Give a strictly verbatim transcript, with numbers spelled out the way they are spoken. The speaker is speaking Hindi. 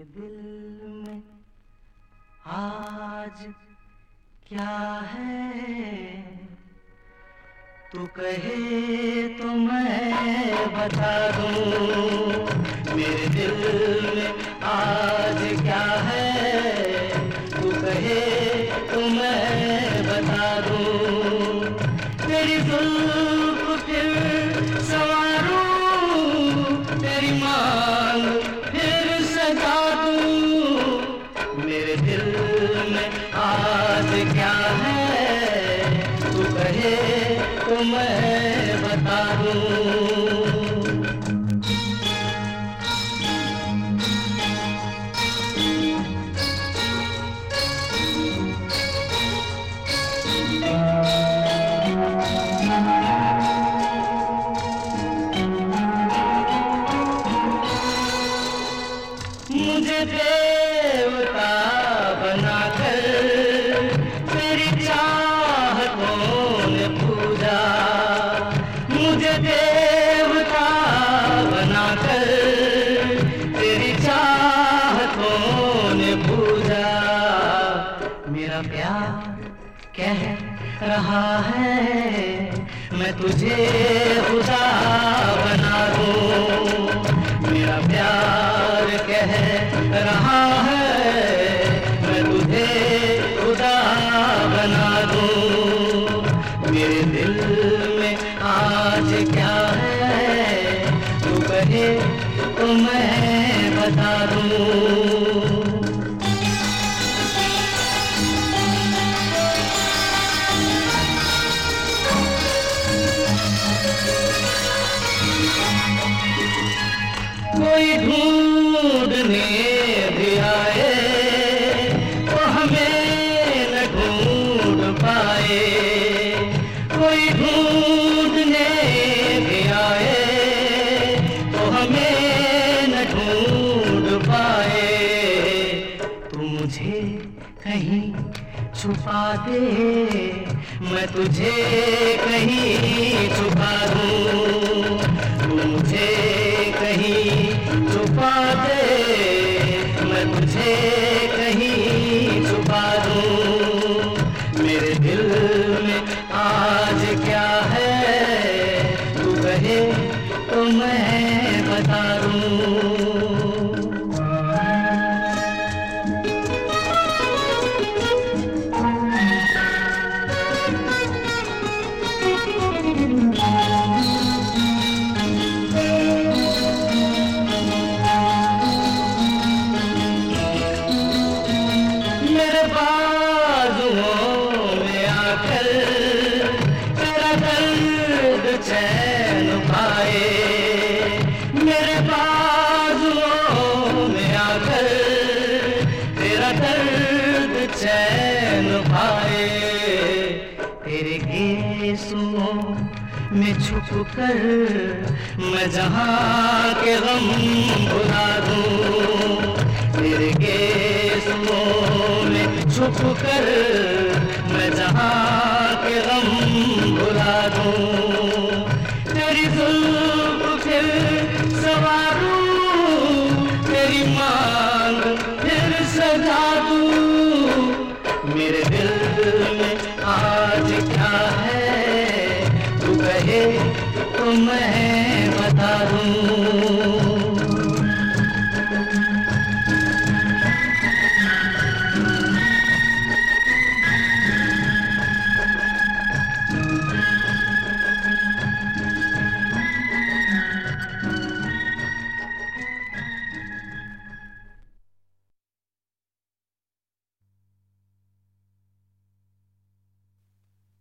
दिल में आज क्या है, तू कहे तो मैं बता दूं। मेरे दिल में आज क्या है, तू कहे तो मैं बता दूं। तेरी जुल्फ फिर संवारूं, तेरी मांग फिर सजा दूं। मेरे दिल में आज क्या है, तू कहे तो मैं बता दूं। मुझे देवता बनाकर तेरी चाहतों ने पूजा, मुझे देवता बनाकर तेरी चाहतों ने पूजा। मेरा प्यार कह रहा है मैं तुझे खुदा बना दूं। मेरा प्यार कह रहा है मैं तुझे खुदा बना दूं। मेरे दिल में आज क्या है, तू कहे तो मैं बता दूं। कोई ढूंढने भी आए तो हमें न ढूंढ पाए, कोई ढूंढने भी आए तो हमें न ढूंढ पाए। तू मुझे कहीं छुपा दे, मैं तुझे कहीं छुपा दूं। तू मुझे कहीं छुपा दे, मैं तुझे कहीं छुपा दूं। मेरे दिल में आज क्या है, तू कहे तो मैं बता दूं। मेरे बाजुओं में आकर तेरा दर्द चैन पाए, मेरे बाजुओं में आकर तेरा दर्द चैन पाए। तेरे गेसुओं में छुप कर मैं जहाँ के गम भुला दूं। तेरे गेसुओं में छुप कर मैं जहाँ के गम भुला दूं। तेरी जुल्फ फिर संवारूं, तेरी मांग फिर सजा दूं। मेरे दिल में आज क्या है, तू कहे तो मैं